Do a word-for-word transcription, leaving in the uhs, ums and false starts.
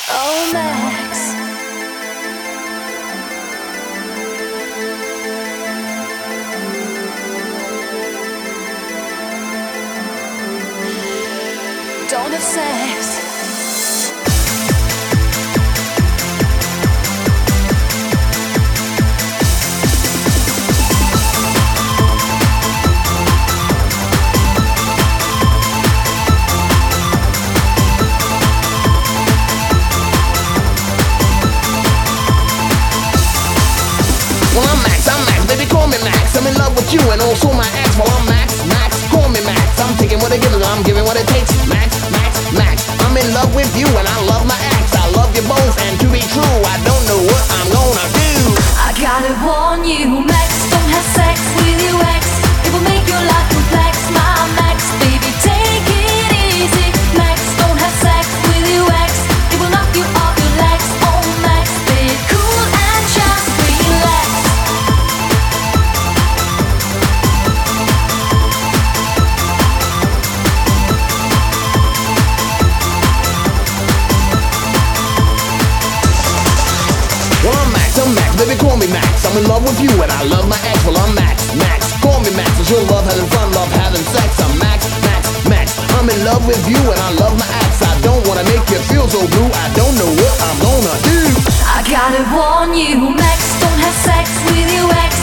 Oh, Max. Don't have sex. Well, I'm Max, I'm Max, baby, call me Max. I'm in love with you and also my ex. Well, I'm Max, Max, call me Max. I'm taking what it gives, I'm giving what it takes. Max, Max, Max. I'm in love with you and I love my ex. I love you both, and to be true, I don't know what I'm gonna do. I gotta warn you, Max, don't have sex with your ex. It will make your life complex, my Max. Baby, take it easy. Max, don't have sex with your ex. It will knock you off your legs. Oh, Max, be cool and just relax. Well, I'm Max, I'm Max, baby, call me Max. I'm in love with you and I love my ex. Well, I'm Max, Max, call me Max. It's your love, having fun, love having sex. I'm Max, Max, Max. I'm in love with you and I love my ex. I don't wanna make you feel so blue. I don't know what I'm gonna do. I gotta warn you, Max, don't have sex with your ex.